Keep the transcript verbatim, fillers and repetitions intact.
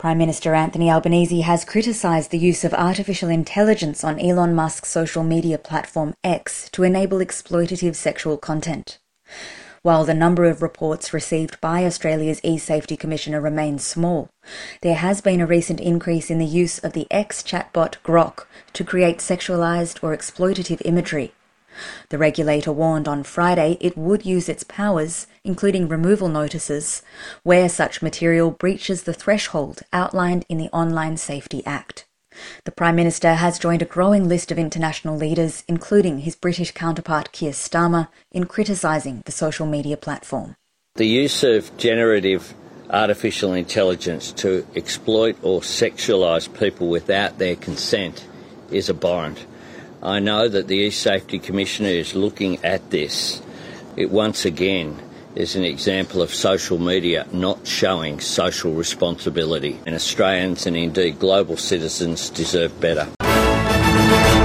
Prime Minister Anthony Albanese has criticised the use of artificial intelligence on Elon Musk's social media platform X to enable exploitative sexual content. While the number of reports received by Australia's eSafety Commissioner remains small, there has been a recent increase in the use of the X chatbot Grok to create sexualised or exploitative imagery. The regulator warned on Friday it would use its powers, including removal notices, where such material breaches the threshold outlined in the Online Safety Act. The Prime Minister has joined a growing list of international leaders, including his British counterpart Keir Starmer, in criticising the social media platform. The use of generative artificial intelligence to exploit or sexualise people without their consent is abhorrent. I know that the eSafety Commissioner is looking at this. It once again is an example of social media not showing social responsibility, and Australians and indeed global citizens deserve better.